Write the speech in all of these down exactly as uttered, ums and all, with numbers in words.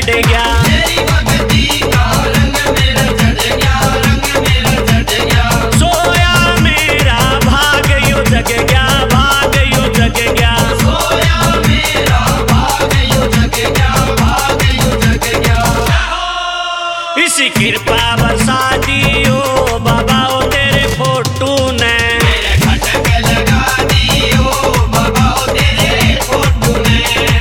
चढ़ गया, तेरी भक्ति का रंग मेरा चढ़ गया, रंग मेरा चढ़ गया। सोया मेरा भाग यो जग गया, भाग यो जग गया। सोया मेरा भाग यो जग गया, भाग यो जग गया। इसी कृपा बरसा दियो बाबा ओ तेरे फोटू ने, मेरे खटक लगा दियो बाबा ओ तेरे फोटू ने।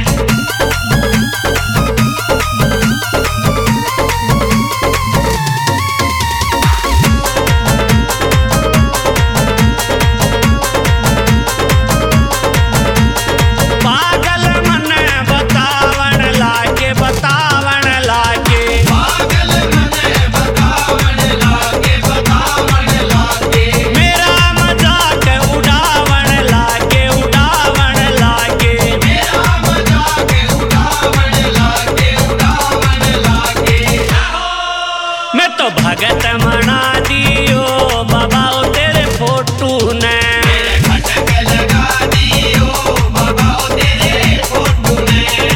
पागल मन बतावण लागे, बतावण लागे। पागल मन बतावण लागे, बतावण लागे। मेरा मजाक उड़ावण लागे, उड़ावण लागे। मेरा मजाक उड़ावण लागे, उड़ावण लागे। मैं तो भगत मना दियो बाबा ओ तेरे फोटू ने, मेरे खटक लगा दियो बाबा ओ तेरे फोटू ने।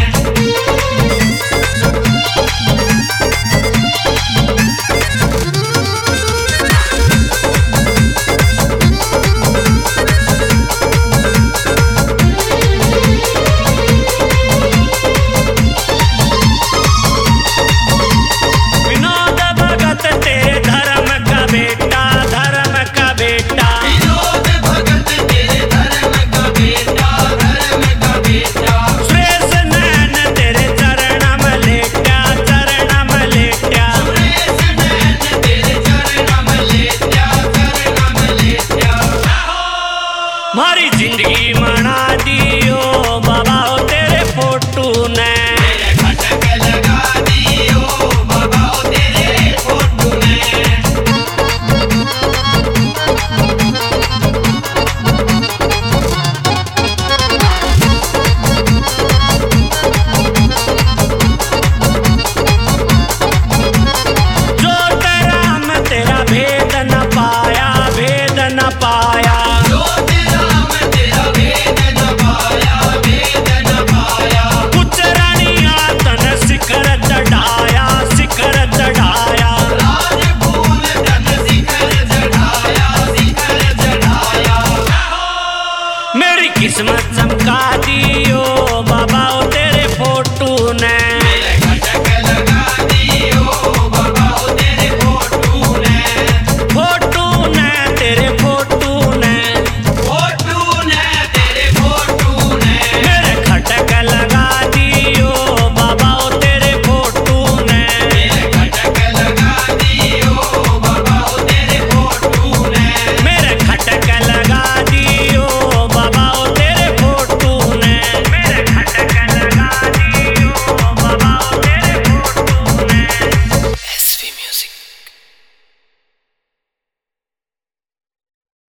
विनोद भगत तेरे धर्म का बेटा, धर्म का बेटा। विनोद भगत तेरे धर्म का बेटा, धर्म का बेटा। सुरेश नैन तेरे चरणम लेट्या, चरणम लेट्या। सुरेश नैन तेरे चरणम लेट्या, चरणम लेट्या। मारी जिंदगी मना दियो बाबा ओ तेरे फोटू ने, मेरे खटक लगा दियो बाबा ओ तेरे फोटू ने। जो राम तेरा भेद न पाया, भेद न पाया। जो तेरा मैं तेरा भेद न पाया, भेद न पाया। कुछ रानिया तन शिखर चढ़ाया, शिखर चढ़ाया। राजपूत तन शिखर चढ़ाया, शिखर चढ़ाया। मेरी किस्मत चमका दियो बाबा ओ